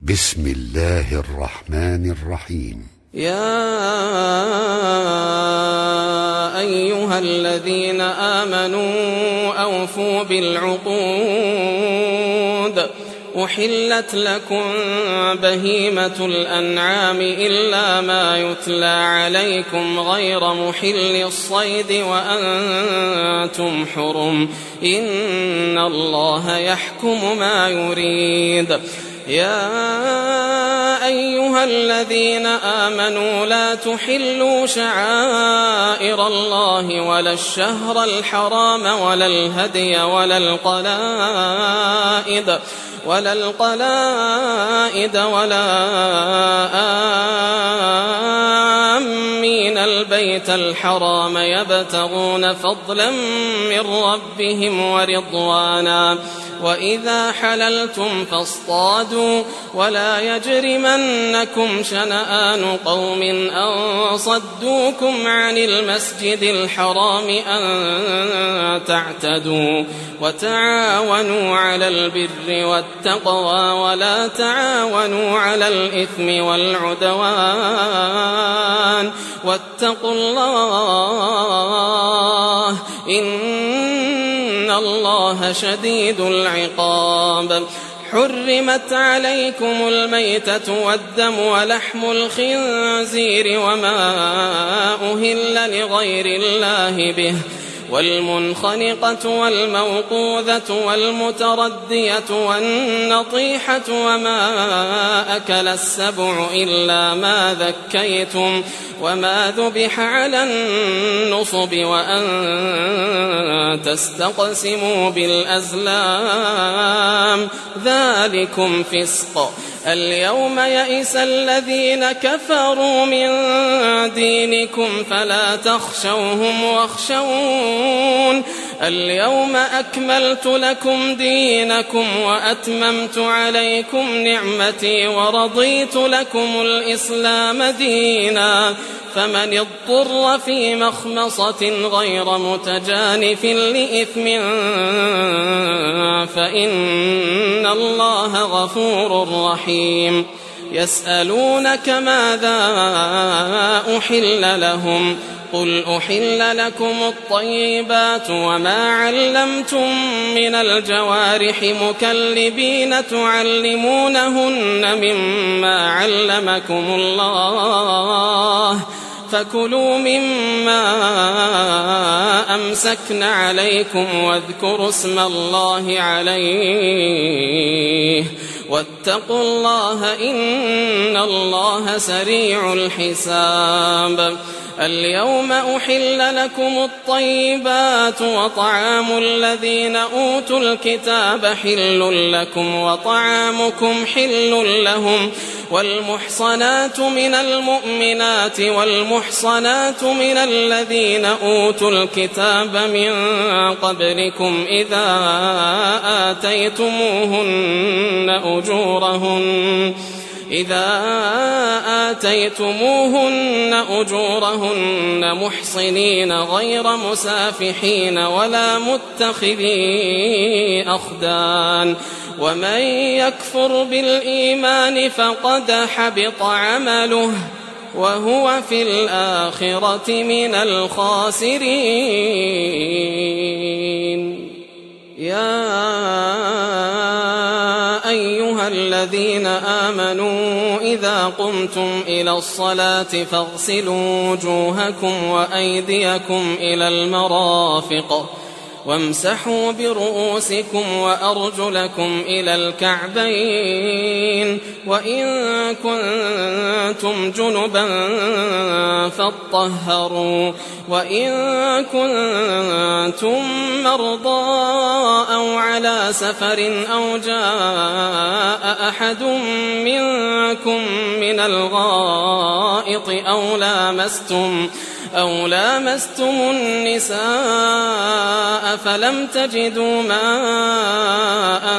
بسم الله الرحمن الرحيم. يا أيها الذين آمنوا أوفوا بالعقود. أحلت لكم بهيمة الأنعام إلا ما يتلى عليكم غير محل الصيد وأنتم حرم، إن الله يحكم ما يريد. يا أيها الذين آمنوا لا تحلوا شعائر الله ولا الشهر الحرام ولا الهدي ولا القلائد ولا آمين البيت الحرام يبتغون فضلا من ربهم ورضوانا. وإذا حللتم فاصطادوا ولا يجرمنكم شنآن قوم أن صدوكم عن المسجد الحرام أن تعتدوا. وتعاونوا على البر والتقوى ولا تعاونوا على الإثم والعدوان، واتقوا الله إن الله شديد العقاب. حرمت عليكم الميتة والدم ولحم الخنزير وما أهل لغير الله به، والمنخنقة والموقوذة والمتردية والنطيحة وما أكل السبع إلا ما ذكيتم وما ذبح على النصب وأن تستقسموا بالأزلام، ذلكم فسق. اليوم يئس الذين كفروا من دينكم فلا تخشوهم واخشون. اليوم أكملت لكم دينكم وأتممت عليكم نعمتي ورضيت لكم الإسلام دينا. فمن اضطر في مخمصة غير متجانف لإثم فإن الله غفور رحيم. يسألونك ماذا أحل لهم، قل أحل لكم الطيبات وما علمتم من الجوارح مكلبين تعلمونهن مما علمكم الله، فكلوا مما أمسكن عليكم واذكروا اسم الله عليه واتقوا الله إن الله سريع الحساب. اليوم أحل لكم الطيبات وطعام الذين أوتوا الكتاب حل لكم وطعامكم حل لهم، والمحصنات من المؤمنات والمحصنات من الذين أوتوا الكتاب من قبلكم إذا آتيتموهن أجورهن محصنين غير مسافحين ولا متخذي أخدان، ومن يكفر بالإيمان فقد حبط عمله وهو في الآخرة من الخاسرين. يا أيها الذين آمنوا إذا قمتم إلى الصلاة فاغسلوا وجوهكم وأيديكم إلى المرافق وامسحوا برؤوسكم وأرجلكم إلى الكعبين، وإن كنتم جنبا فاطهروا، وإن كنتم مرضى أو على سفر أو جاء أحد منكم من الغائط أو لامستم النساء فلم تجدوا ماء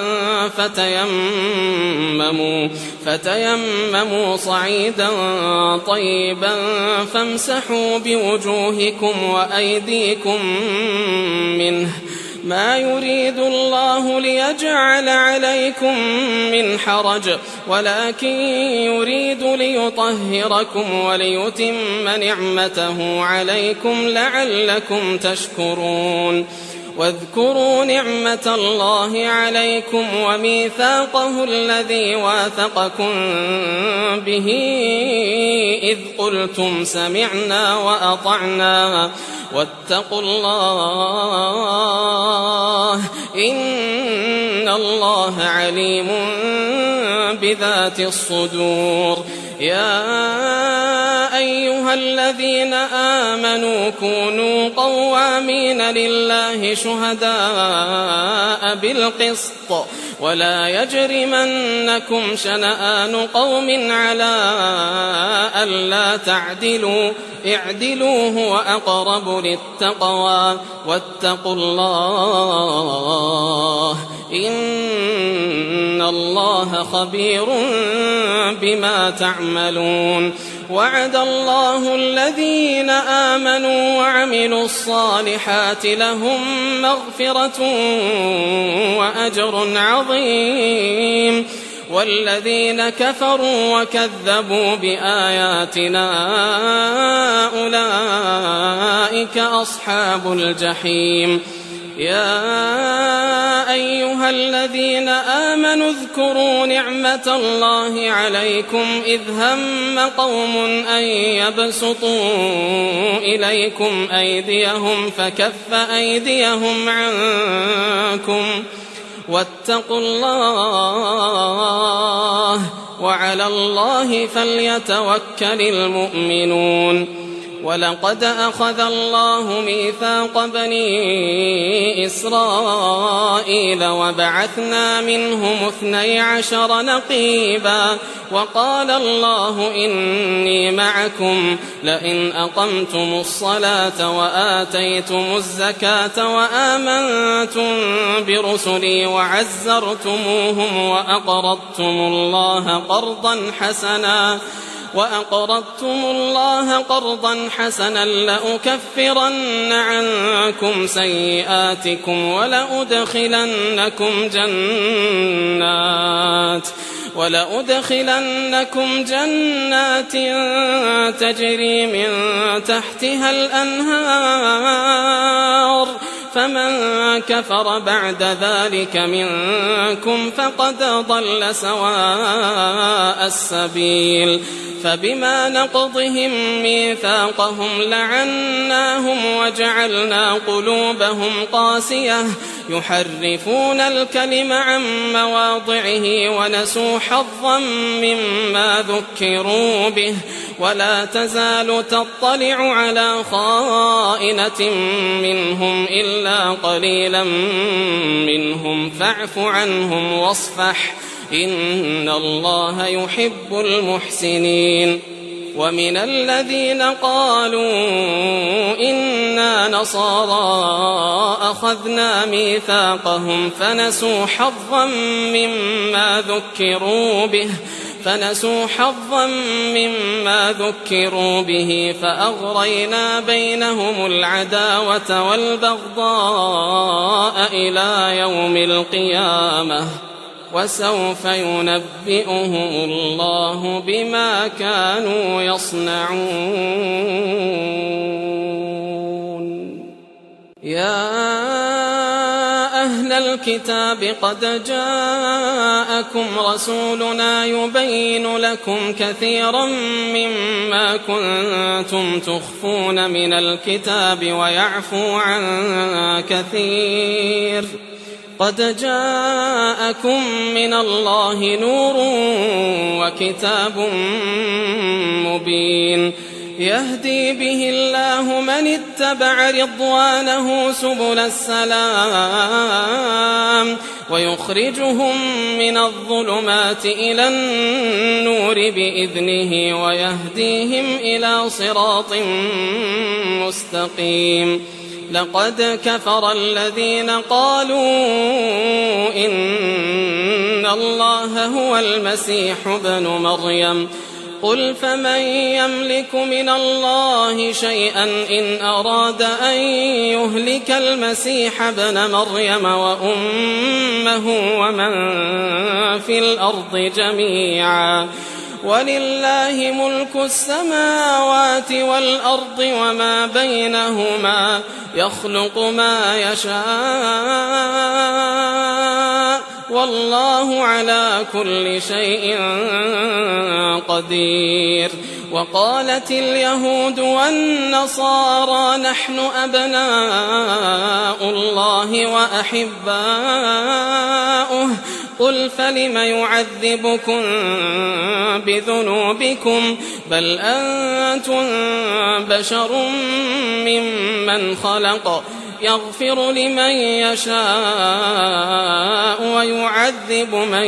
فتيمموا صعيدا طيبا فامسحوا بوجوهكم وأيديكم منه ما يريد الله ليجعل عليكم من حرج ولكن يريد ليطهركم وليتم نعمته عليكم لعلكم تشكرون واذكروا نعمة الله عليكم وميثاقه الذي واثقكم به إذ قلتم سمعنا وأطعنا واتقوا الله إن الله عليم بذات الصدور. يا أيها الذين آمنوا كونوا قوامين لله شهداء بالقسط ولا يجرمنكم شنآن قوم على ألا تعدلوا اعدلوا هو أقرب للتقوى واتقوا الله إن الله خبير بما تعملون. وعد الله الذين آمنوا وعملوا الصالحات لهم مغفرة وأجر عظيم والذين كفروا وكذبوا بآياتنا أولئك أصحاب الجحيم. يا أيها الذين آمنوا اذكروا نعمة الله عليكم إذ هم قوم أن يبسطوا إليكم أيديهم فكف أيديهم عنكم واتقوا الله وعلى الله فليتوكل المؤمنون. ولقد أخذ الله ميثاق بني إسرائيل وبعثنا منهم 12 نقيبا وقال الله إني معكم لئن أقمتم الصلاة وآتيتم الزكاة وآمنتم برسلي وعزرتموهم وأقرضتم الله قرضا حسنا لأكفرن عنكم سيئاتكم ولأدخلنكم جنات تجري من تحتها الأنهار فمن كفر بعد ذلك منكم فقد ضل سواء السبيل. فبما نقضهم ميثاقهم لعناهم وجعلنا قلوبهم قاسية يحرفون الكلم عن مواضعه ونسوا حظا مما ذكروا به ولا تزال تطلع على خائنة منهم إلا قليلا منهم فاعف عنهم واصفح إن الله يحب المحسنين. ومن الذين قالوا إنا نصارى أخذنا ميثاقهم فنسوا حظا مما ذكروا به فأغرينا بينهم العداوة والبغضاء إلى يوم القيامة وسوف ينبئهم الله بما كانوا يصنعون. يا أهل الكتاب قد جاءكم رسولنا يبين لكم كثيرا مما كنتم تخفون من الكتاب ويعفو عن كثير. قد جاءكم من الله نور وكتاب مبين يهدي به الله من اتبع رضوانه سبل السلام ويخرجهم من الظلمات إلى النور بإذنه ويهديهم إلى صراط مستقيم. لقد كفر الذين قالوا إن الله هو المسيح ابن مريم قل فمن يملك من الله شيئا إن أراد أن يهلك المسيح ابن مريم وأمه ومن في الأرض جميعا ولله ملك السماوات والأرض وما بينهما يخلق ما يشاء والله على كل شيء قدير. وقالت اليهود والنصارى نحن أبناء الله وأحباؤه قل فلم يعذبكم بذنوبكم بل أنتم بشر ممن خلق يغفر لمن يشاء ويعذب من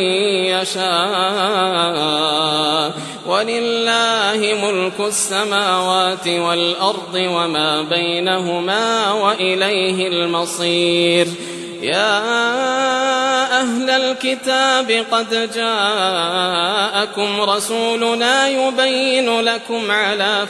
يشاء ولله ملك السماوات والأرض وما بينهما وإليه المصير. يا أهل الكتاب قد جاءكم رسولنا يبين لكم على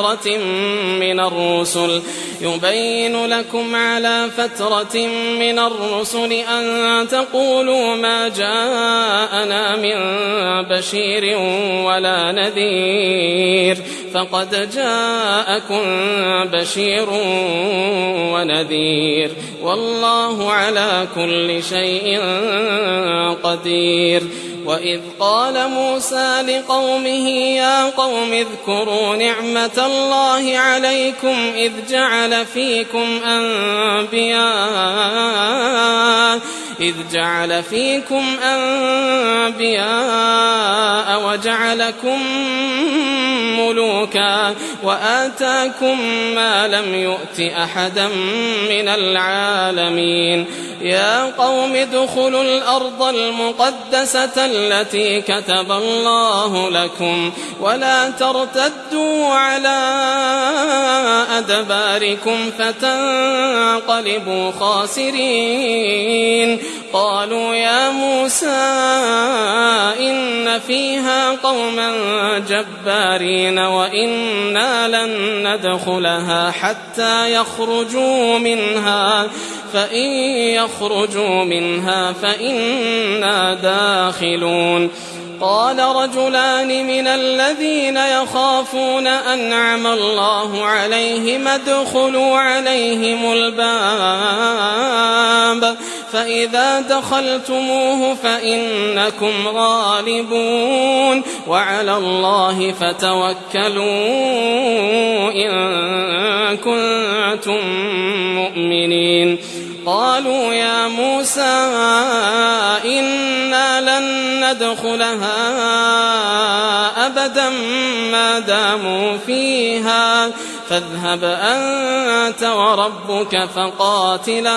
فترة من الرسل أن تقولوا ما جاءنا من بشير ولا نذير فقد جاءكم بشير ونذير والله على كل شيء قدير. وإذ قال موسى لقومه يا قوم اذكروا نعمة الله عليكم إذ جعل فيكم أنبياء وجعلكم ملوكا وآتاكم ما لم يؤت أحدا من العالمين. يا قوم ادخلوا الأرض المقدسة التي كتب الله لكم ولا ترتدوا على أدباركم فتنقلبوا خاسرين. قالوا يا موسى إن فيها قوما جبارين وإنا لن ندخلها حتى يخرجوا منها فإن يخرجوا منها فإنا داخلون. قال رجلان من الذين يخافون أنعم الله عليهم ادخلوا عليهم الباب فإذا دخلتموه فإنكم غالبون وعلى الله فتوكلوا إن كنتم مؤمنين. قالوا يا موسى إنا لن ندخلها أبدا ما داموا فيها فاذهب أنت وربك فقاتلا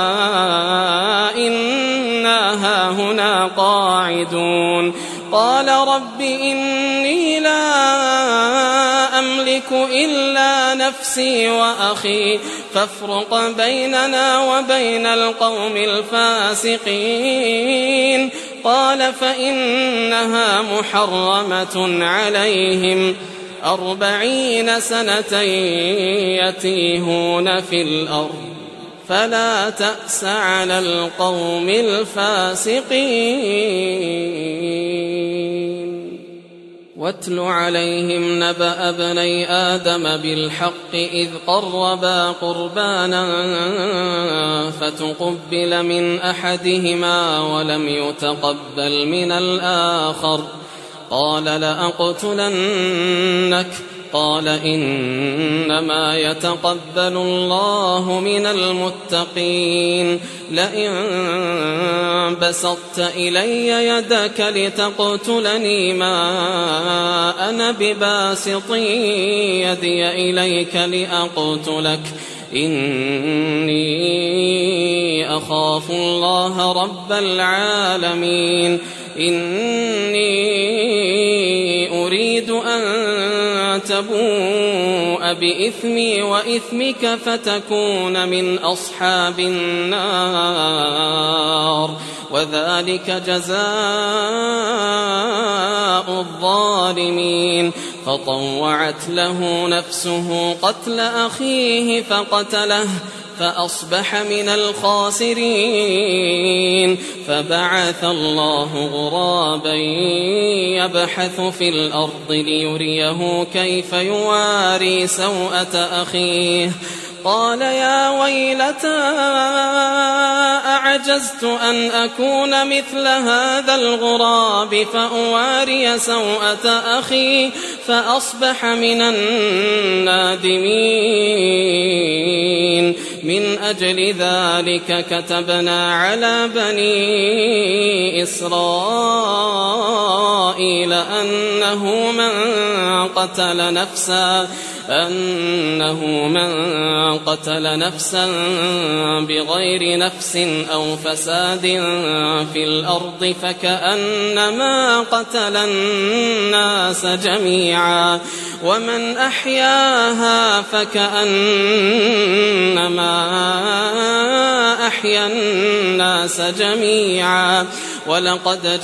إنا هاهنا قاعدون. قال رب إني لا أملك إلا نفسي وأخي فافرق بيننا وبين القوم الفاسقين. قال فإنها محرمة عليهم 40 سنة يتيهون في الأرض فلا تأس على القوم الفاسقين. واتل عليهم نبأ ابني آدم بالحق إذ قربا قربانا فتقبل من أحدهما ولم يتقبل من الآخر قال لأقتلنك قال إنما يتقبل الله من المتقين. لئن بسطت إلي يدك لتقتلني ما أنا بباسط يدي إليك لأقتلك إني أخاف الله رب العالمين. إني أريد أن تبوء بإثمي وإثمك فتكون من أصحاب النار وذلك جزاء الظالمين فطوعت له نفسه قتل أخيه فقتله فأصبح من الخاسرين فبعث الله غرابا يبحث في الأرض ليريه كيف يواري سوءة أخيه قال يا ويلتى أعجزت أن أكون مثل هذا الغراب فأواري سوءة أخي فأصبح من النادمين من أجل ذلك كتبنا على بني إسرائيل أنه من قتل نفسا بغير نفس أو فساد في الأرض فكأنما قتل الناس جميعا ومن أحياها فكأنما أحيا الناس جميعا ولقد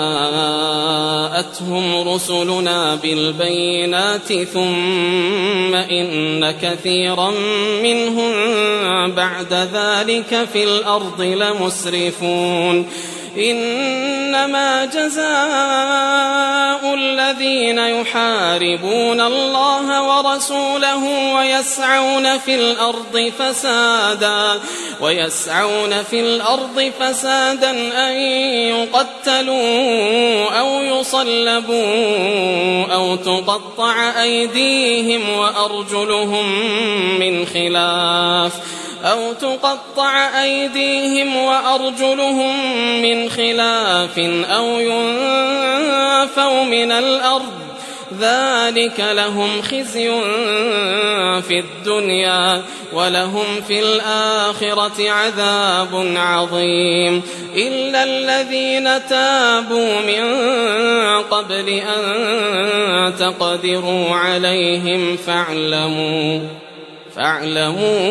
جاءتهم رسلنا بالبينات ثم إن كثيرا منهم بعد ذلك في الأرض لمسرفون إنما جزاء الذين يحاربون الله ورسوله ويسعون في الأرض فسادا أن يقتلوا أو يصلبوا أو تقطع أيديهم وأرجلهم من خلاف أو ينفوا من الأرض ذلك لهم خزي في الدنيا ولهم في الآخرة عذاب عظيم إلا الذين تابوا من قبل أن تقدروا عليهم فاعلموا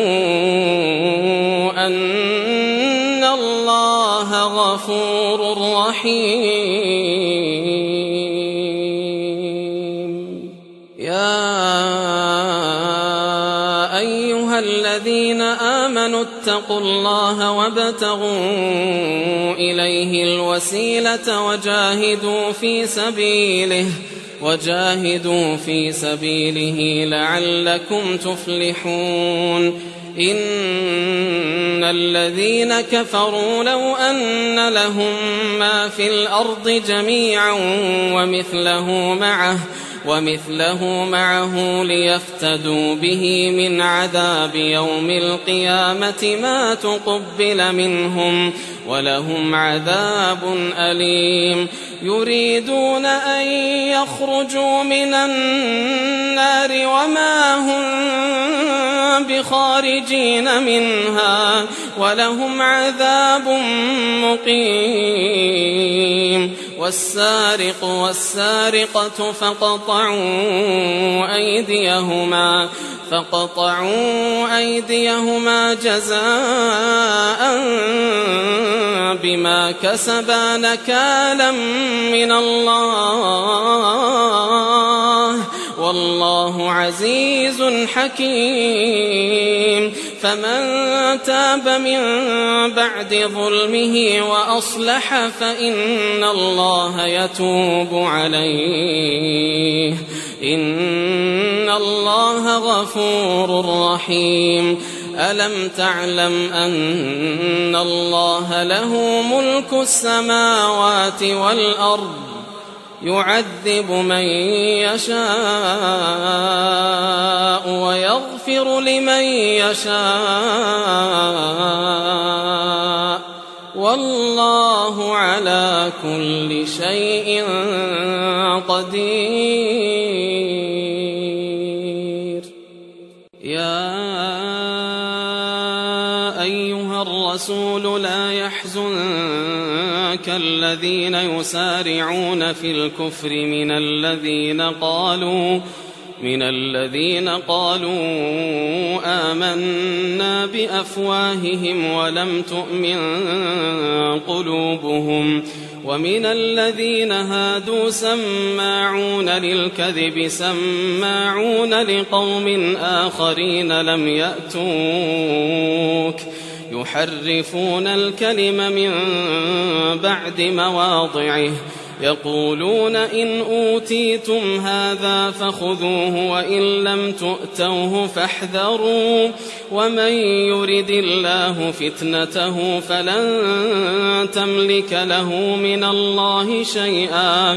أن الله غفور رحيم يا أيها الذين آمنوا اتقوا الله وابتغوا إليه الوسيلة وجاهدوا في سبيله لعلكم تفلحون إن الذين كفروا لو أن لهم ما في الأرض جميعا ومثله معه ليفتدوا به من عذاب يوم القيامة ما تقبل منهم ولهم عذاب أليم يريدون أن يخرجوا من النار وما هم بخارجين منها ولهم عذاب مقيم والسارق والسارقة فقطعوا أيديهما جزاء بما كسبا نكالا من الله والله عزيز حكيم فمن تاب من بعد ظلمه وأصلح فإن الله يتوب عليه إن الله غفور رحيم ألم تعلم أن الله له ملك السماوات والأرض يعذب من يشاء ويغفر لمن يشاء والله على كل شيء قدير يا أيها الرسول لا يحزنك الذين يسارعون في الكفر من الذين قالوا آمنا بأفواههم ولم تؤمن قلوبهم ومن الذين هادوا سماعون للكذب سماعون لقوم آخرين لم يأتوك يحرفون الكلم من بعد مواضعه يقولون إن أوتيتم هذا فخذوه وإن لم تؤتوه فاحذروا ومن يرد الله فتنته فلن تملك له من الله شيئا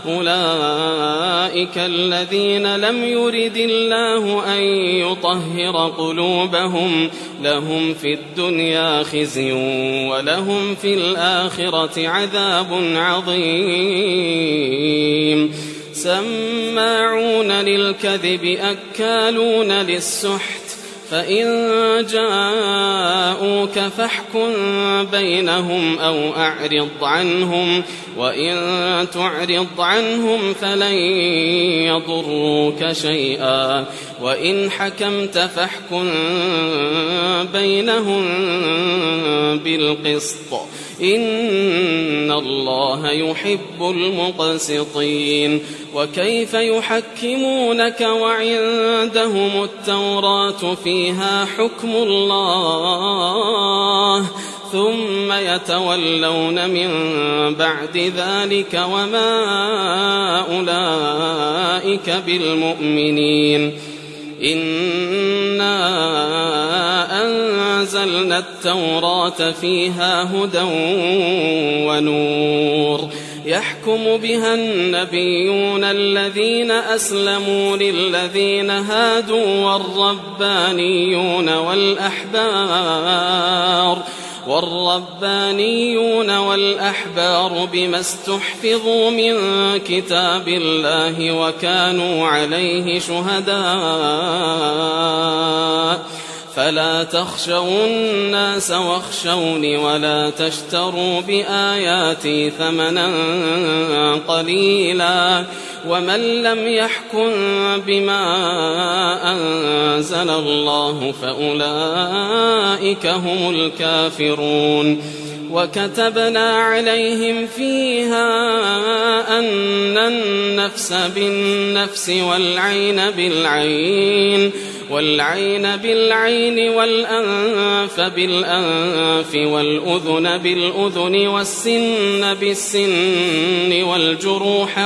أولئك الذين لم يرد الله أن يطهر قلوبهم لهم في الدنيا خزي ولهم في الآخرة عذاب عظيم سماعون للكذب أكالون للسحت فإن جاءوك فاحكم بينهم أو أعرض عنهم وإن تعرض عنهم فلن يضروك شيئا وإن حكمت فاحكم بينهم بالقسط إن الله يحب المقسطين وكيف يحكمونك وعندهم التوراة فيها حكم الله ثم يتولون من بعد ذلك وما أولئك بالمؤمنين إنا أنزلنا التوراة فيها هدى ونور يحكم بها النبيون الذين أسلموا للذين هادوا والربانيون والأحبار بما استحفظوا من كتاب الله وكانوا عليه شهداء فلا تخشوا الناس واخشوني ولا تشتروا بآياتي ثمنا قليلا ومن لم يحكم بما أنزل الله فأولئك هم الكافرون وكتبنا عليهم فيها أن النفس بالنفس والعين بالعين والأنف بالأنف والأذن بالأذن والسن بالسن والجروح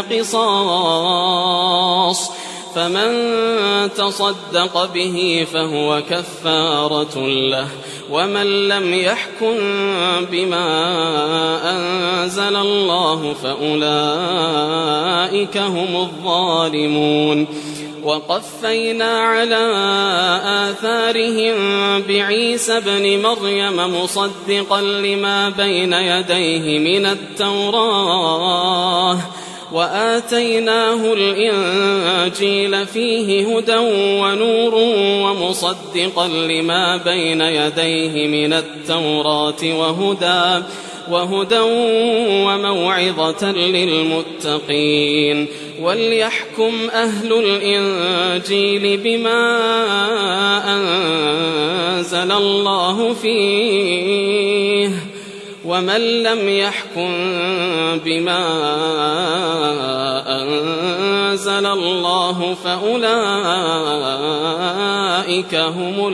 قصاص فمن تصدق به فهو كفارة له ومن لم يحكم بما أنزل الله فأولئك هم الظالمون وقفينا على آثارهم بعيسى ابن مريم مصدقا لما بين يديه من التوراة وآتيناه الإنجيل فيه هدى ونور ومصدقا لما بين يديه من التوراة وهدى وموعظة للمتقين وليحكم أهل الإنجيل بما أنزل الله فيه ومن لم يحكم بما أنزل الله فأولئك هم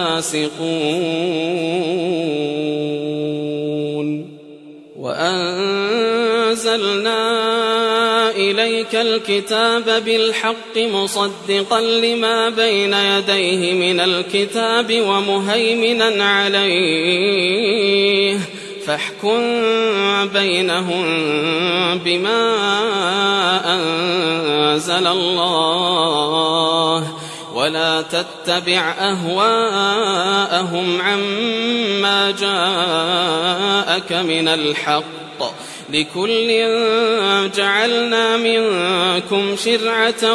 الفاسقون وأنزلنا إليك الكتاب بالحق مصدقا لما بين يديه من الكتاب ومهيمنا عليه فاحكم بينهم بما أنزل الله ولا تتبع أهواءهم عما جاءك من الحق لكل جعلنا منكم شرعة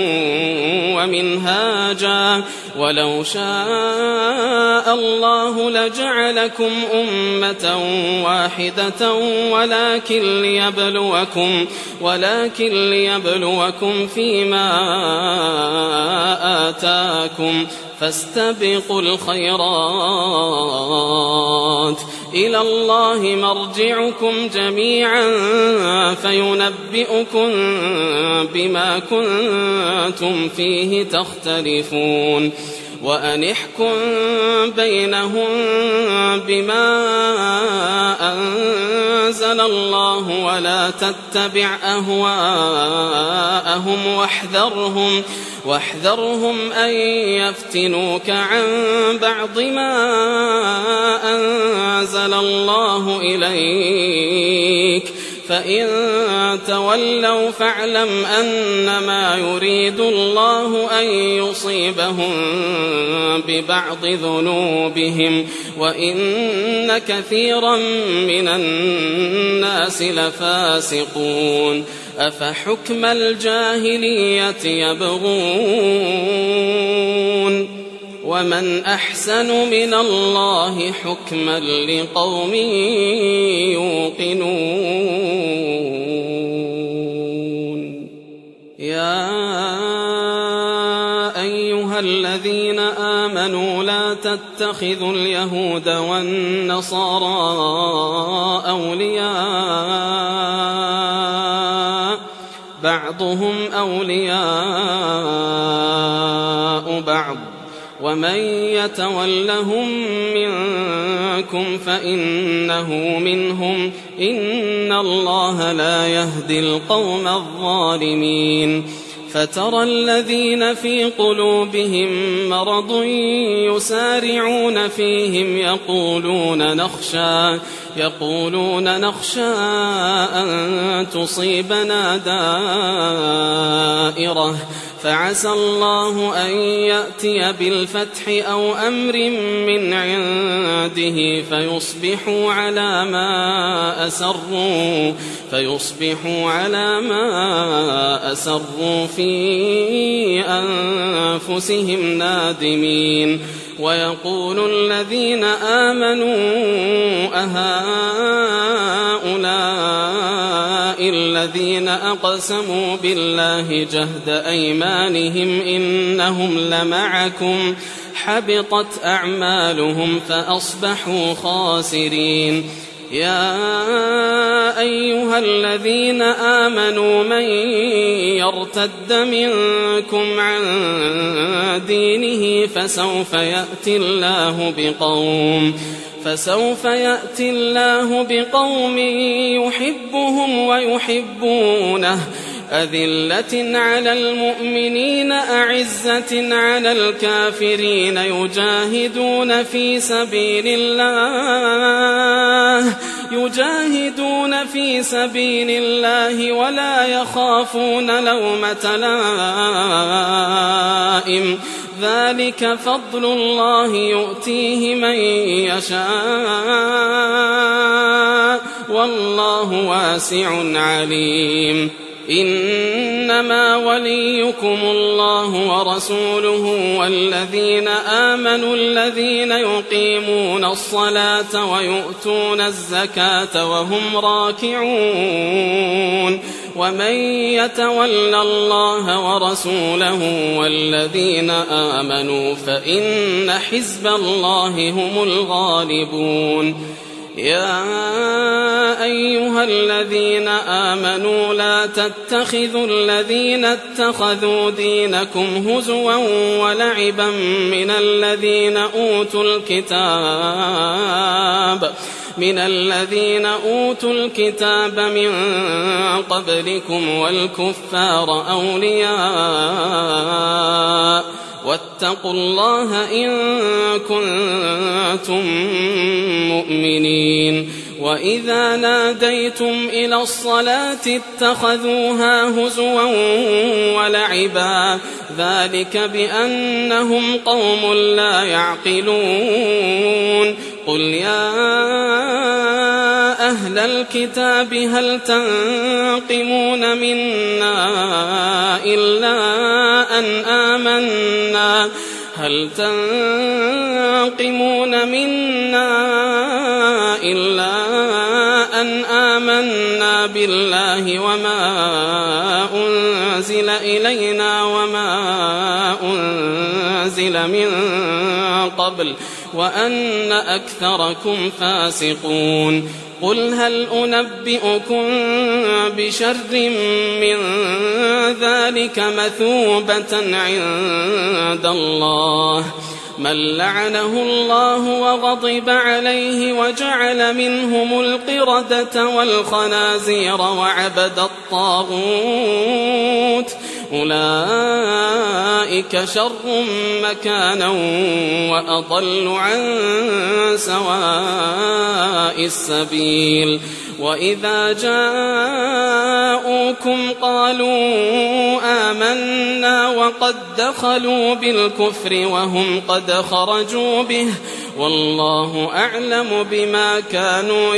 ومنهاجا ولو شاء الله لجعلكم أمة واحدة ولكن ليبلوكم فيما آتاكم فاستبقوا الخيرات إلى الله مرجعكم جميعا فينبئكم بما كنتم فيه تختلفون وأن احكم بينهم بما أنزل الله ولا تتبع أهواءهم واحذرهم أن يفتنوك عن بعض ما أنزل الله إليك فإن تولوا فاعلم أنما يريد الله أن يصيبهم ببعض ذنوبهم وإن كثيرا من الناس لفاسقون أفحكم الجاهلية يبغون ومن أحسن من الله حكما لقوم يوقنون يا أيها الذين آمنوا لا تتخذوا اليهود والنصارى أولياء بعضهم أولياء بعض ومن يتولهم منكم فإنه منهم إن الله لا يهدي القوم الظالمين فترى الذين في قلوبهم مرض يسارعون فيهم يقولون نخشى أن تصيبنا دائرة فعسى الله أن يأتي بالفتح أو أمر من عنده فيصبحوا على ما أسروا في أنفسهم نادمين ويقول الذين آمنوا أهؤلاء الذين أقسموا بالله جهد أيمانهم إنهم لمعكم حبطت أعمالهم فأصبحوا خاسرين يا أيها الذين آمنوا من يرتد منكم عن دينه فسوف يأتي الله بقوم يحبهم ويحبونه أذلة على المؤمنين أعزة على الكافرين يجاهدون في سبيل الله ولا يخافون لومة لائم ذلك فضل الله يؤتيه من يشاء والله واسع عليم إنما وليكم الله ورسوله والذين آمنوا الذين يقيمون الصلاة ويؤتون الزكاة وهم راكعون ومن يتول الله ورسوله والذين آمنوا فإن حزب الله هم الغالبون يا أيها الذين آمنوا لا تتخذوا الذين اتخذوا دينكم هزوا ولعبا من الذين أوتوا الكتاب من قبلكم والكفار أولياء واتقوا الله إن كنتم مؤمنين وإذا ناديتم إلى الصلاة اتخذوها هزوا ولعبا ذلك بأنهم قوم لا يعقلون قل يا أهل الكتاب هل تنقمون منا إلا أن آمنا بالله وما أنزل إلينا وما أنزل من قبل وأن أكثركم فاسقون قل هل أنبئكم بشر من ذلك مثوبة عند الله من لعنه الله وغضب عليه وجعل منهم القردة والخنازير وعبد الطاغوت أولئك شر مكانا وأضل عن سواء السبيل وإذا جاءوكم قالوا آمنا وقد دخلوا بالكفر وهم قد خرجوا به والله أعلم بما كانوا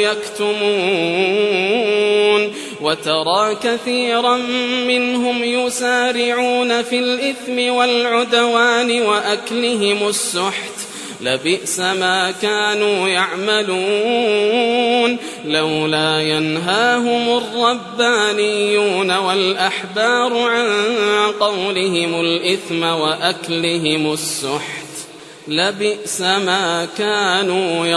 يكتمون وترى كثيرا منهم يسارعون في الإثم والعدوان وأكلهم السحت لبئس ما كانوا يعملون لولا ينهاهم الربانيون والأحبار عن قولهم الإثم وأكلهم السحت لبئس ما كانوا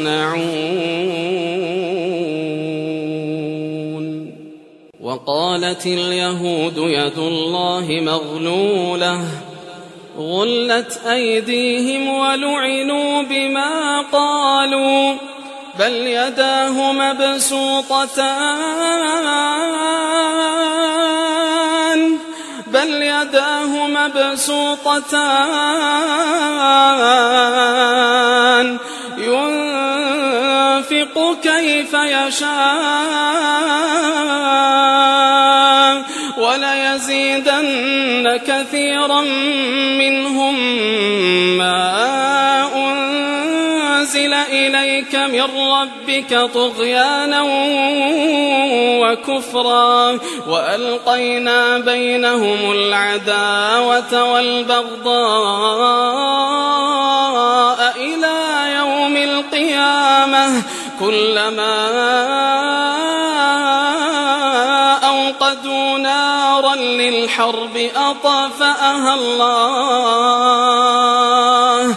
يصنعون وقالت اليهود يد الله مغلولة غلت أيديهم ولعنوا بما قالوا بل يداه مبسوطتان ينفق كيف يشاء وليزيدن كثيرا منهم ما أنزل إليك من ربك طغيانا وكفرا وألقينا بينهم العداوة والبغضاء إلى يوم القيامة كلما أوقدوا نارا للحرب أطفأها الله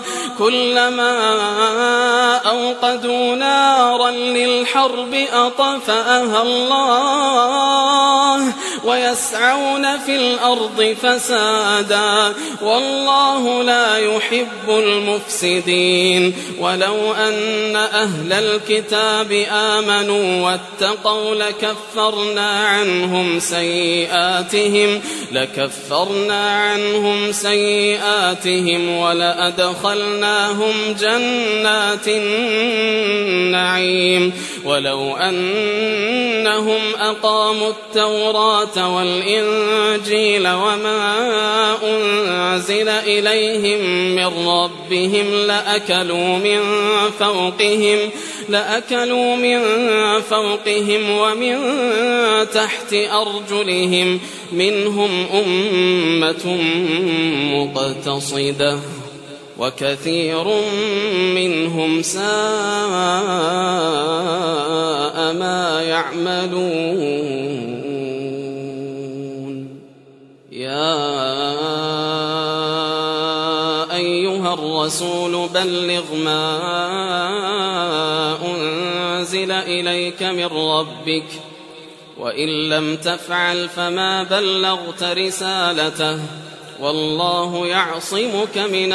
ويسعون في الأرض فسادا والله لا يحب المفسدين ولو أن أهل الكتاب آمنوا واتقوا لكفرنا عنهم سيئاتهم ولأدخلناهم جنات النعيم ولو أنهم أقاموا التوراة والإنجيل وما أنزل إليهم من ربهم لأكلوا من فوقهم ومن تحت أرجلهم منهم أمة مقتصدة وكثير منهم ساء ما يعملون يا أيها الرسول بلغ ما أنزل إليك من ربك وإن لم تفعل فما بلغت رسالته والله يعصمك من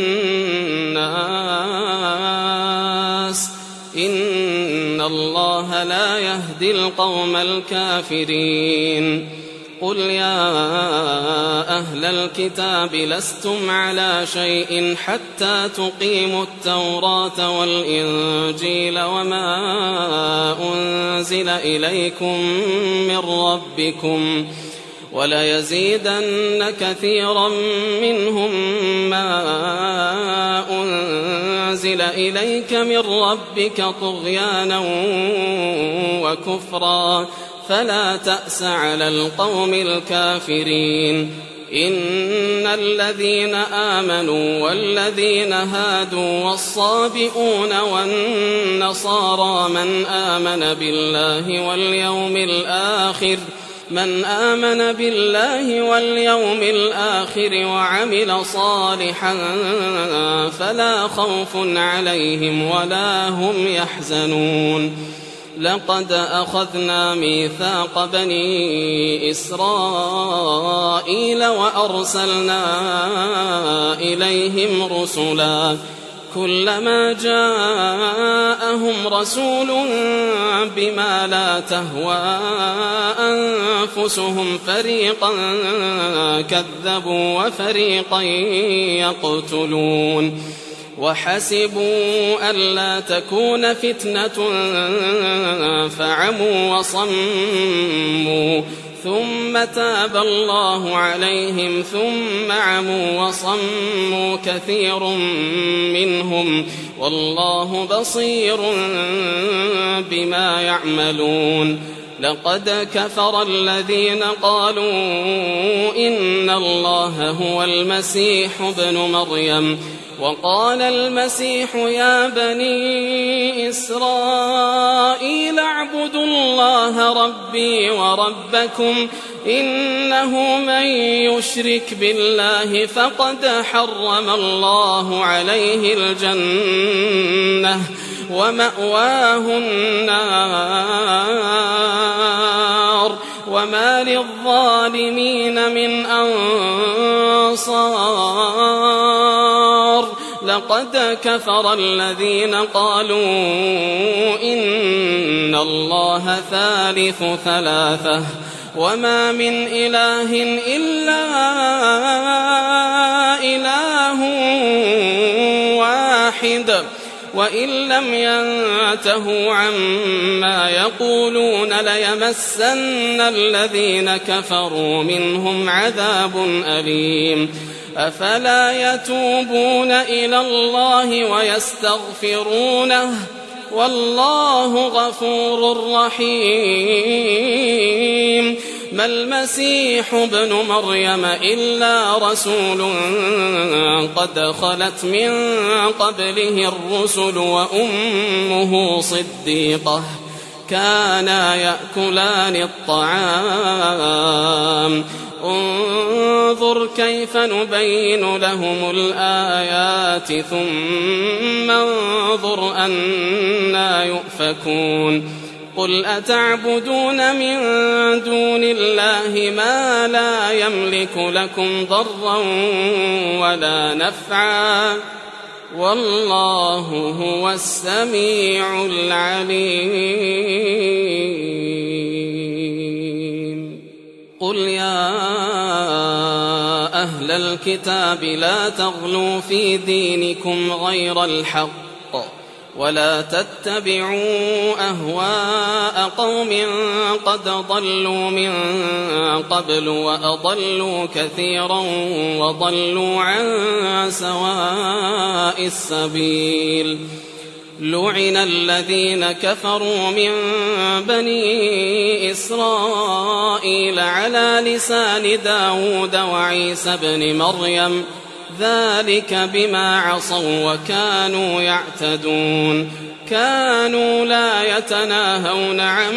الناس إن الله لا يهدي القوم الكافرين قل يا أهل الكتاب لستم على شيء حتى تقيموا التوراة والإنجيل وما أنزل إليكم من ربكم وليزيدن كثيرا منهم ما أنزل إليك من ربك طغيانا وكفرا فلا تأس على القوم الكافرين إن الذين آمنوا والذين هادوا والصابئون والنصارى من آمن بالله واليوم الآخر من آمن بالله واليوم الآخر وعمل صالحا فلا خوف عليهم ولا هم يحزنون لقد أخذنا ميثاق بني إسرائيل وأرسلنا إليهم رسلا كلما جاءهم رسول بما لا تهوى أنفسهم فريقا كذبوا وفريقا يقتلون وحسبوا ألا تكون فتنة فعموا وصموا ثم تاب الله عليهم ثم عموا وصموا كثير منهم والله بصير بما يعملون لقد كفر الذين قالوا إن الله هو المسيح ابن مريم وقال المسيح يا بني إسرائيل اعبدوا الله ربي وربكم إنه من يشرك بالله فقد حرم الله عليه الجنة ومأواه النار وما للظالمين من أنصار لقد كفر الذين قالوا إن الله ثالث ثلاثة وما من إله إلا إله واحد وإن لم ينتهوا عما يقولون ليمسن الذين كفروا منهم عذاب أليم أفلا يتوبون إلى الله ويستغفرونه والله غفور رحيم ما المسيح ابن مريم إلا رسول قد خلت من قبله الرسل وأمه صديقة كانا يأكلان الطعام انظر كيف نبين لهم الآيات ثم انظر أنى يؤفكون قل أتعبدون من دون الله ما لا يملك لكم ضرا ولا نفعا والله هو السميع العليم قل يا أهل الكتاب لا تغلوا في دينكم غير الحق ولا تتبعوا أهواء قوم قد ضلوا من قبل وأضلوا كثيرا وضلوا عن سواء السبيل لعن الذين كفروا من بني إسرائيل على لسان داود وعيسى بن مريم ذلك بما عصوا وكانوا يعتدون كانوا لا يتناهون عن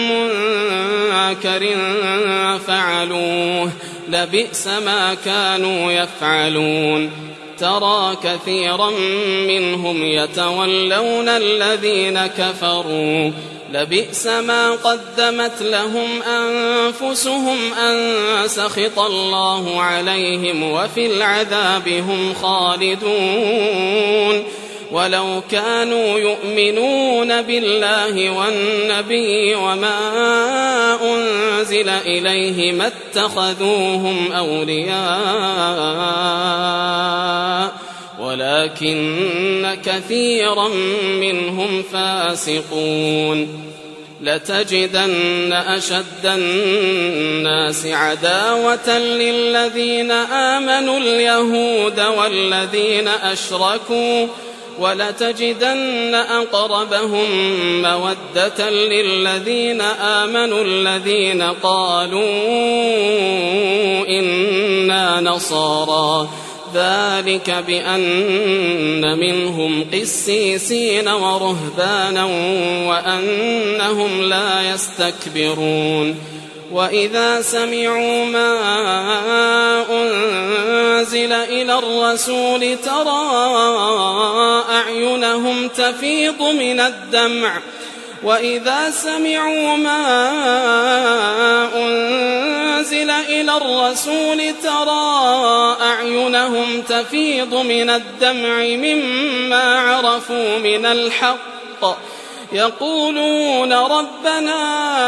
منكر فعلوه لبئس ما كانوا يفعلون ترى كثيرا منهم يتولون الذين كفروا لبئس ما قدمت لهم أنفسهم أن سخط الله عليهم وفي العذاب هم خالدون ولو كانوا يؤمنون بالله والنبي وما أنزل إليه ما اتخذوهم أولياء ولكن كثيرا منهم فاسقون لتجدن أشد الناس عداوة للذين آمنوا اليهود والذين أشركوا ولتجدن أقربهم مودة للذين آمنوا الذين قالوا إنا نصارى ذلك بأن منهم قسيسين ورهبانا وأنهم لا يستكبرون وإذا سمعوا ما أنزل إلى الرسول ترى أعينهم تفيض من الدمع وإذا سمعوا ما أنزل إلى الرسول ترى أعينهم تفيض من الدمع مما عرفوا من الحق يقولون ربنا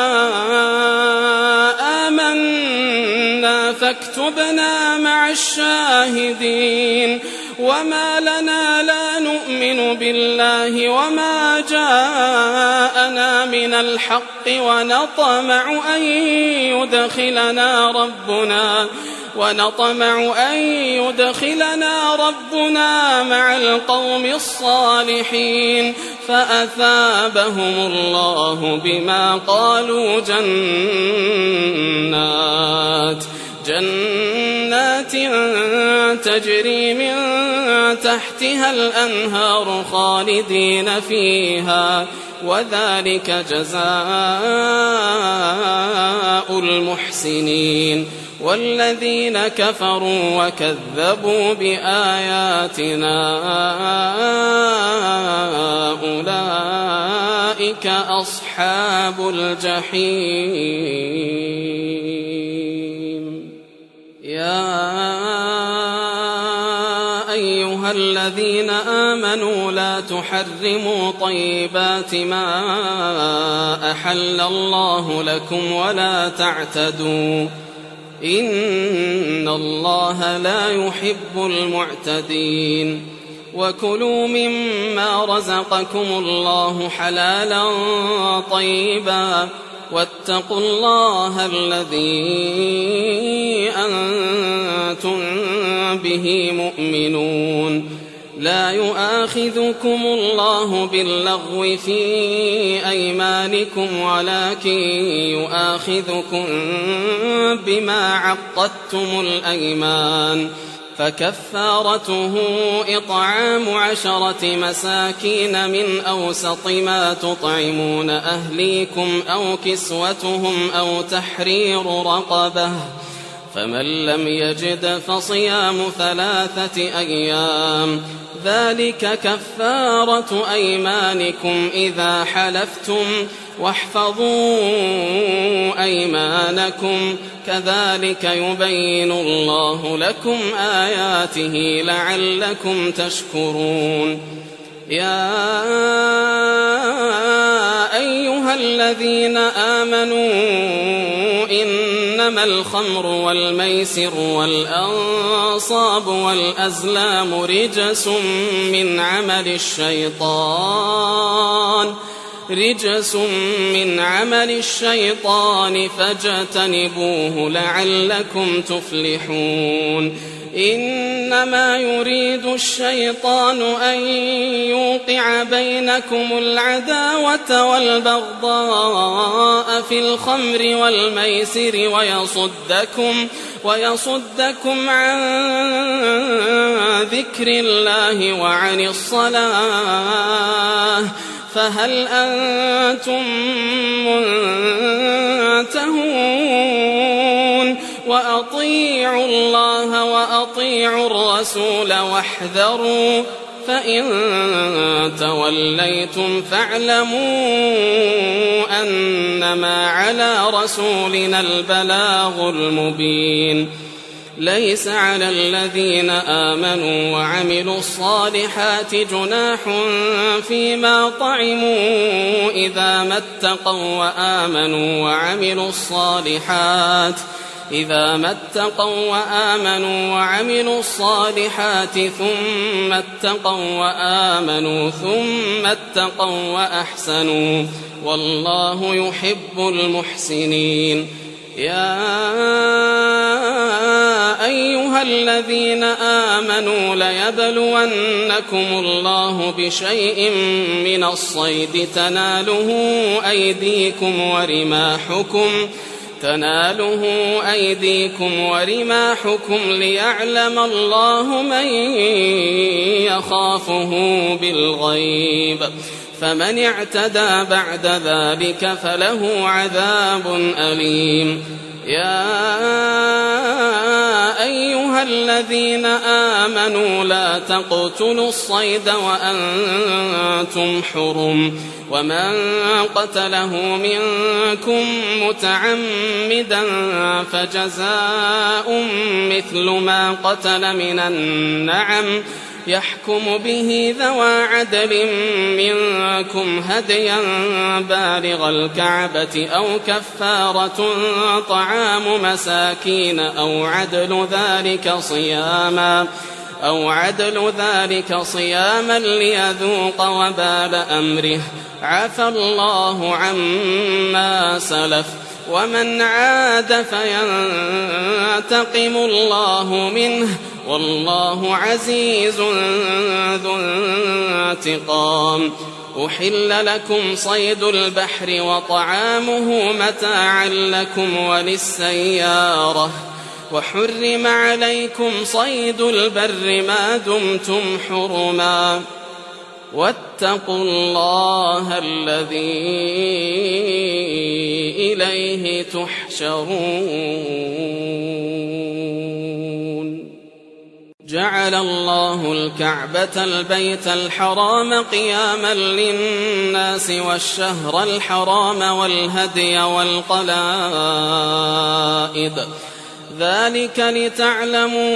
آمنا فاكتبنا مع الشاهدين وما لنا لا نؤمن بالله وما جاءنا من الحق ونطمع أن يدخلنا ربنا مع القوم الصالحين فأثابهم الله بما قالوا جنات تجري من تحتها الأنهار خالدين فيها وذلك جزاء المحسنين والذين كفروا وكذبوا بآياتنا أولئك أصحاب الجحيم يا أيها الذين آمنوا لا تحرموا طيبات ما أحل الله لكم ولا تعتدوا إن الله لا يحب المعتدين وكلوا مما رزقكم الله حلالا طيبا واتقوا الله الذي أنتم به مؤمنون لا يؤاخذكم الله باللغو في أيمانكم ولكن يؤاخذكم بما عقدتم الأيمان فكفارته إطعام 10 مساكين من أوسط ما تطعمون أهليكم أو كسوتهم أو تحرير رقبة فمن لم يجد فصيام 3 أيام ذلك كفارة أيمانكم إذا حلفتم واحفظوا أيمانكم كذلك يبين الله لكم آياته لعلكم تشكرون يا أيها الذين آمنوا إنما الخمر والميسر والأنصاب والأزلام رجس من عمل الشيطان فاجتنبوه لعلكم تفلحون إنما يريد الشيطان أن يوقع بينكم العداوة والبغضاء في الخمر والميسر ويصدكم عن ذكر الله وعن الصلاة فهل أنتم منتهون وأطيعوا الله وأطيعوا الرسول واحذروا فإن توليتم فاعلموا أنما على رسولنا البلاغ المبين ليس على الذين آمنوا وعملوا الصالحات جناح فيما طعموا إذا ما اتقوا وآمنوا وعملوا الصالحات ثم اتقوا وأحسنوا والله يحب المحسنين يا أيها الذين آمنوا ليبلونكم الله بشيء من الصيد تناله أيديكم ورماحكم ليعلم الله من يخافه بالغيب فمن اعتدى بعد ذلك فله عذاب أليم. يا أيها الذين آمنوا لا تقتلوا الصيد وأنتم حرم، ومن قتله منكم متعمدا فجزاء مثل ما قتل من النعم يحكم به ذوى عدل منكم هديا بالغ الكعبة أو كفارة طعام مساكين أو عدل ذلك صياما ليذوق وبال أمره. عفى الله عما سلف، ومن عاد فينتقم الله منه، والله عزيز ذو انتقام. أحل لكم صيد البحر وطعامه متاعا لكم وللسيارة، وحرم عليكم صيد البر ما دمتم حرما، واتقوا الله الذي إليه تحشرون. جعل الله الكعبة البيت الحرام قياما للناس والشهر الحرام والهدي والقلائد، ذلك لتعلموا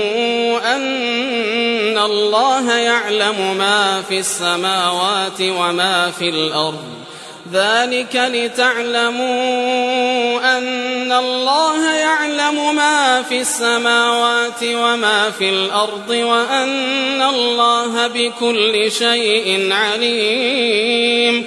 أن الله يعلم ما في السماوات وما في الأرض، ذلك لتعلموا أن الله يعلم ما في السماوات وما في الأرض، وأن الله بكل شيء عليم.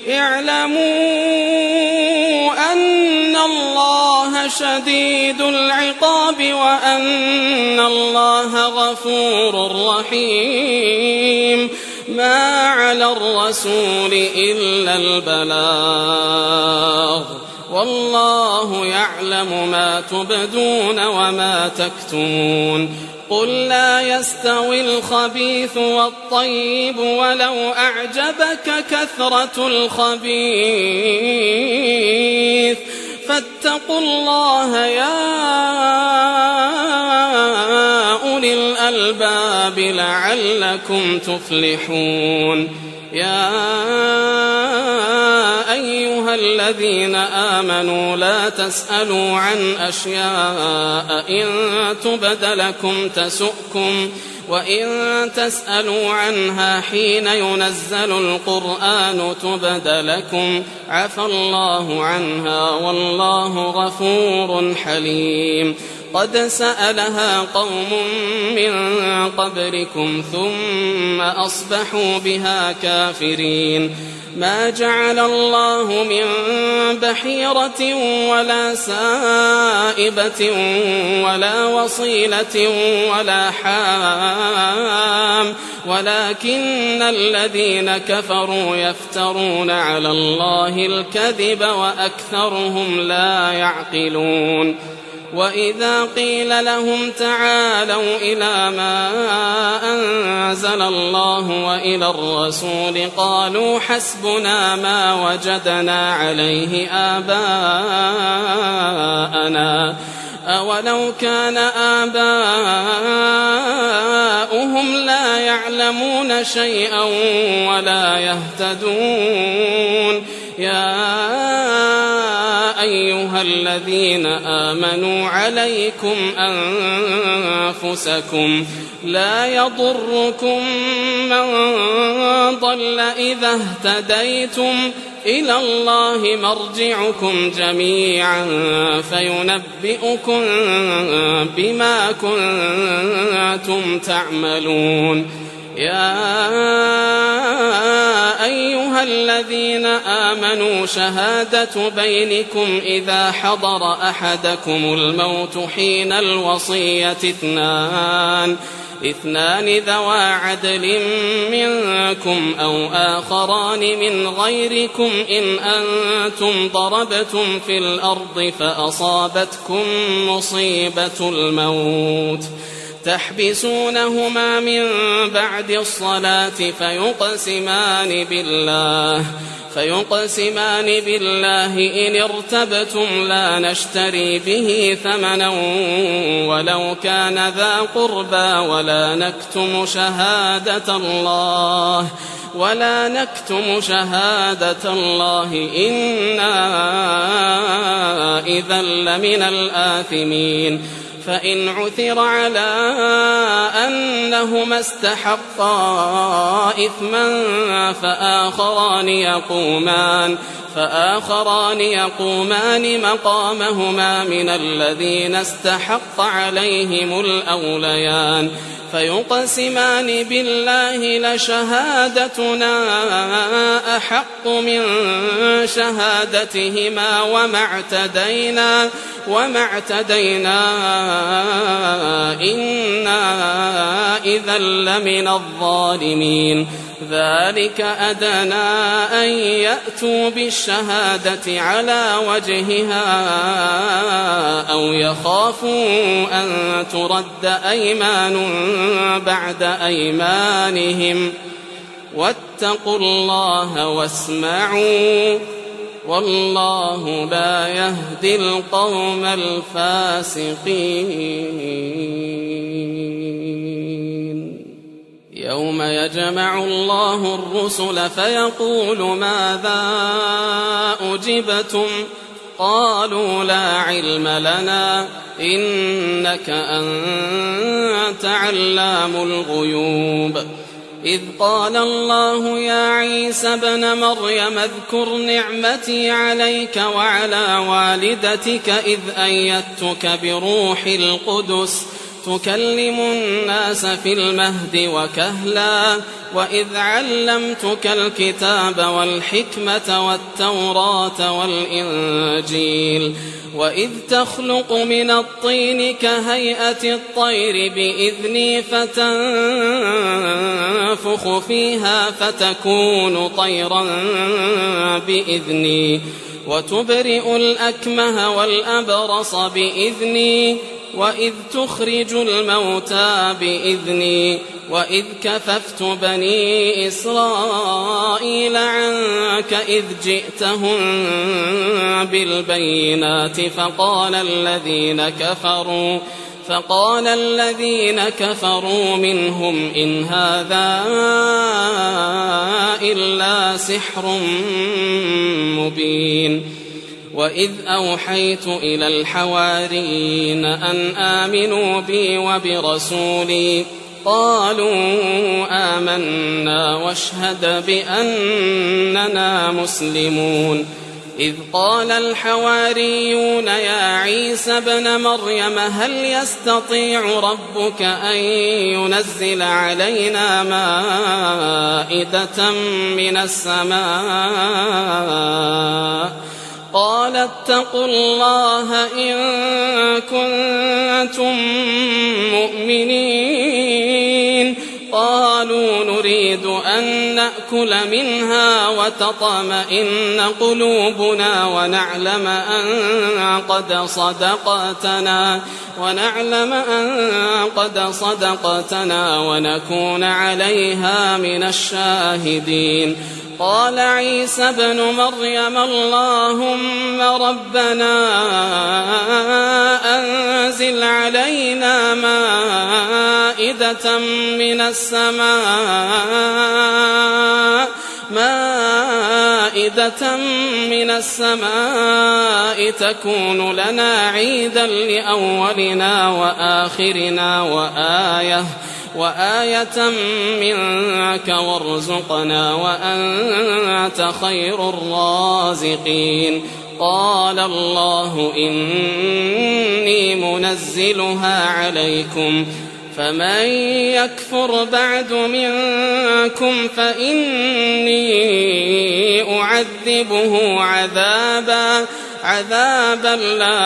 اعلموا أن الله شديد العقاب، وأن الله غفور رحيم. ما على الرسول إلا البلاغ، والله يعلم ما تبدون وما تكتمون. قل لا يستوي الخبيث والطيب ولو أعجبك كثرة الخبيث، فاتقوا الله يا أولي الألباب لعلكم تفلحون. يا أيها الذين آمنوا لا تسألوا عن أشياء إن تبد لكم تسؤكم، وإن تسألوا عنها حين ينزل القرآن تبد لكم عفى الله عنها، والله غفور حليم. قد سألها قوم من قبلكم ثم أصبحوا بها كافرين. ما جعل الله من بحيرة ولا سائبة ولا وصيلة ولا حام، ولكن الذين كفروا يفترون على الله الكذب وأكثرهم لا يعقلون. وإذا قيل لهم تعالوا إلى ما أنزل الله وإلى الرسول قالوا حسبنا ما وجدنا عليه آباءنا، أولو كان آباؤهم لا يعلمون شيئا ولا يهتدون. يا أيها الذين آمنوا عليكم أنفسكم لا يضركم من ضل إذا اهتديتم، إلى الله مرجعكم جميعا فينبئكم بما كنتم تعملون. يا أيها الذين آمنوا شهادة بينكم إذا حضر أحدكم الموت حين الوصية اثنان ذوى عدل منكم أو آخران من غيركم إن أنتم ضربتم في الأرض فأصابتكم مصيبة الموت تحبسونهما من بعد الصلاة فيقسمان بالله إن ارتبتم لا نشتري به ثمنا ولو كان ذا قربى ولا نكتم شهادة الله إنا إذا لمن الآثمين فإن عثر على أنهما استحقا إثما فآخران يقومان مقامهما من الذين استحق عليهم الأوليان فيقسمان بالله لشهادتنا أحق من شهادتهما وما اعتدينا إنا إذا لمن الظالمين ذلك أدنى أن يأتوا بالشهادة على وجهها أو يخافوا أن ترد أيمان بعد أيمانهم واتقوا الله واسمعوا والله لا يهدي القوم الفاسقين يوم يجمع الله الرسل فيقول ماذا أجبتم قالوا لا علم لنا إنك أنت علام الغيوب إذ قال الله يا عيسى ابن مريم اذكر نعمتي عليك وعلى والدتك إذ أيدتك بروح القدس تكلم الناس في المهد وكهلا وإذ علمتك الكتاب والحكمة والتوراة والإنجيل وإذ تخلق من الطين كهيئة الطير بإذني فتنفخ فيها فتكون طيرا بإذني وتبرئ الأكمه والأبرص بإذني وإذ تخرج الموتى بإذني وإذ كففت بني إسرائيل عنك إذ جئتهم بالبينات فقال الذين كفروا منهم إن هذا إلا سحر مبين وإذ أوحيت إلى الحواريين أن آمنوا بي وبرسولي قالوا آمنا واشهد بأننا مسلمون إذ قال الحواريون يا عيسى ابن مريم هل يستطيع ربك أن ينزل علينا مائدة من السماء قال اتقوا الله إن كنتم مؤمنين قالوا نريد أن نأكل منها وتطمئن قلوبنا ونعلم أن قد صدقتنا ونكون عليها من الشاهدين قال عيسى ابن مريم اللهم ربنا أنزل علينا مائدة من السماء تكون لنا عيدا لأولنا وآخرنا وآية منك وارزقنا وأنت خير الرازقين قال الله إني منزلها عليكم فمن يكفر بعد منكم فإني أعذبه عذابا لا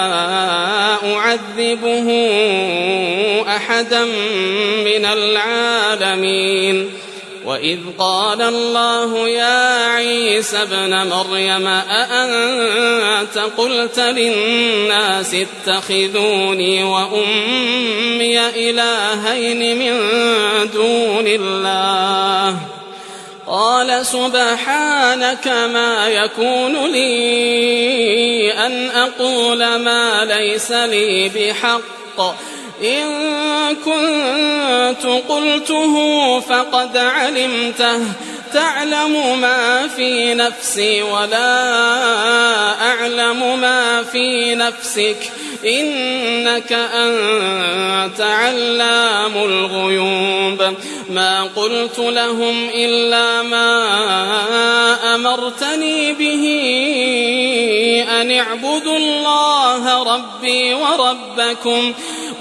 أعذبه أحدا من العالمين وإذ قال الله يا عيسى ابن مريم أأنت قلت للناس اتخذوني وأمي إلهين من دون الله قال سبحانك ما يكون لي أن أقول ما ليس لي بحق إن كنت قلته فقد علمته تعلم ما في نفسي ولا أعلم ما في نفسك إنك أنت علام الغيوب ما قلت لهم إلا ما أمرتني به أن اعبدوا الله ربي وربكم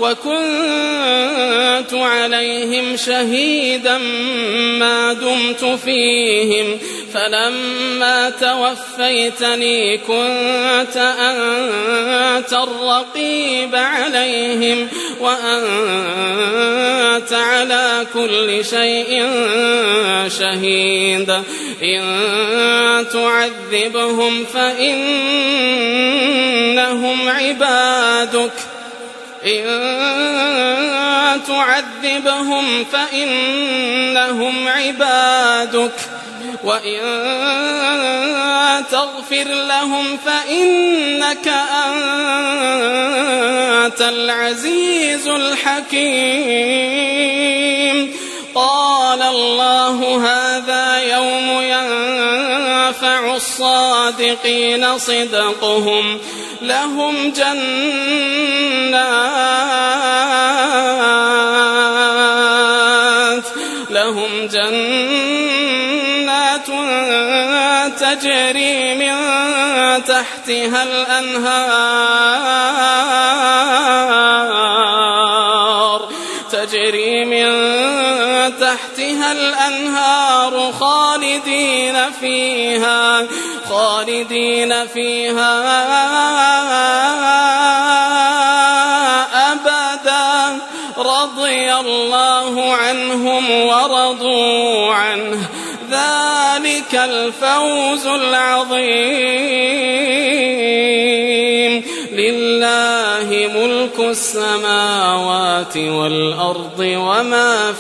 وكنت عليهم شهيدا ما دمت فيهم فلما توفيتني كنت أنت الرقيب عليهم وأنت على كل شيء شهيد إن تعذبهم فإنهم عبادك وإن تغفر لهم فإنك أنت العزيز الحكيم قال الله هذا يوم ينفع الصادقين صدقهم لهم جنات تجري من تحتها الأنهار خالدين فيها أبدا رضي الله عنهم ورضوا عنه ذلك الفوز العظيم لله ملك السماوات والأرض وما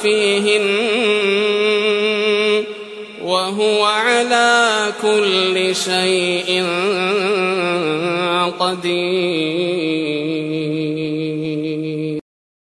فيهن وهو على كل شيء قدير